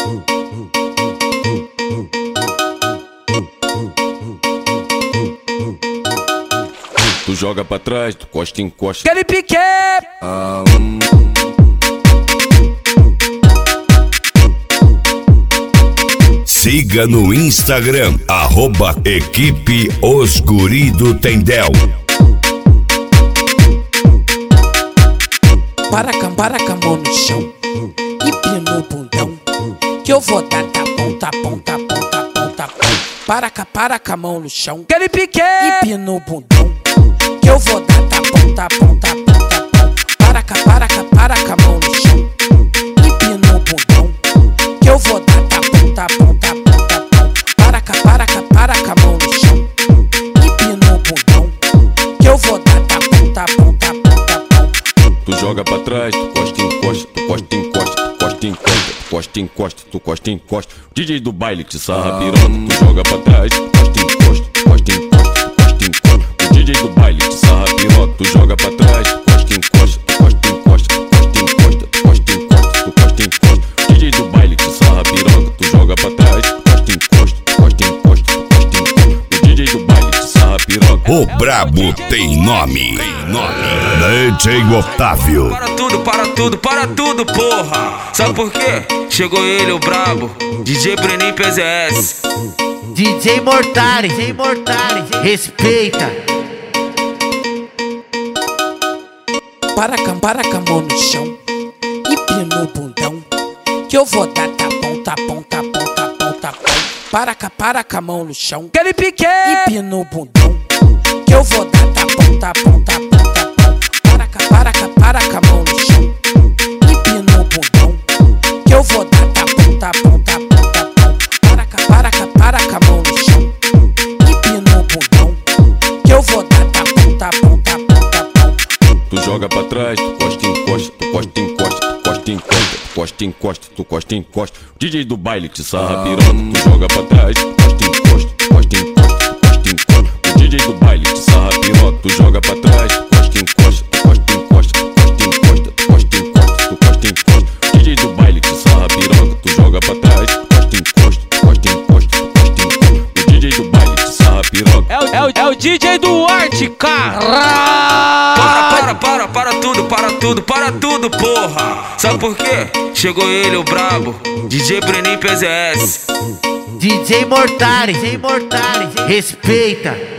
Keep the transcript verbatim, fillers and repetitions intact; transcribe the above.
Tu joga pra trás, tu costa, encosta. Aquele pique! Ah, hum. Siga no Instagram, arroba Equipe Os Guri do Tendel. Para com, para com a mão no chão e pino o bundão, que eu vou dar tapão, tapão, tapão, tapão, tapão. Para com, para com a mão no chão, aquele pique! E pino o bundão, que eu vou dar tapão, tapão, tapão, tapão. Para com, para com, para com a mão no chão e pino o bundão, que eu vou dar tapão, tapão, tapão, tapão. Para com, para com, para com a mão no chão e pino o bundão, que eu vou dar tapão, tapão, tapão, tapão. Tu joga pra trás, tu costa, encosta, tu costa, encosta, tu costa, encosta, tu costa, encosta, tu costa, encosta. D J do baile te sarra piroca, tu joga pra trás, tu costa, encosta, tu costa, encosta, tu costa, encosta. O D J do baile te sarra piroca, tu joga pra trás, tu costa, encosta, tu costa, encosta, tu costa, encosta, tu costa, encosta, tu costa, encosta. O D J do baile te sarra piroca, tu joga pra trás, tu costa, encosta, tu costa, encosta, tu costa, encosta. O D J do baile te sarra piroca. O brabo tem nome, tem nome. D J Otávio. Para tudo, para tudo, para tudo, porra. Sabe por quê? Chegou ele, o brabo, D J Breninho P Z S. D J Mortari, D J Mortari, respeita. Para com, para com a mão no chão e pino o bundão, que eu vou dar tapão, tapão, tapão, tapão, tapão. Para com, para com a mão no chão, aquele pique! E pino o bundão, que eu vou dar tapão, tapão, tapão, tapão. Para com, para com, para com a mão no chão e pino o bundão, que eu vou dar tapão, tapão, tapão, tapão. Para com, para com, para com a mão no chão e pino o bundão, que eu vou dar tapão, tapão, tapão, tapão. Tu joga pra trás, tu costa, encosta, tu costa, encosta, tu costa, encosta, tu costa, encosta, tu costa, encosta. D J do baile te sarra piroca, tu joga pra trás, tu costa, encosta, tu costa, encosta, tu costa, encosta. O D J do baile te sarra piroca, tu joga pra trás, tu costa, encosta, tu costa, encosta, tu costa, encosta, tu costa, encosta, tu costa, encosta. O D J do baile te sarra piroca, tu joga pra trás, tu costa, encosta, tu costa, encosta, tu costa, encosta. O D J do baile te sarra piroca. É o, é o, é o D J do Arte, cara! Para, para, para, para tudo, para tudo, para tudo, porra. Sabe por quê? Chegou ele, o brabo, D J Breninho P Z S. D J Mortari, D J Mortari, respeita.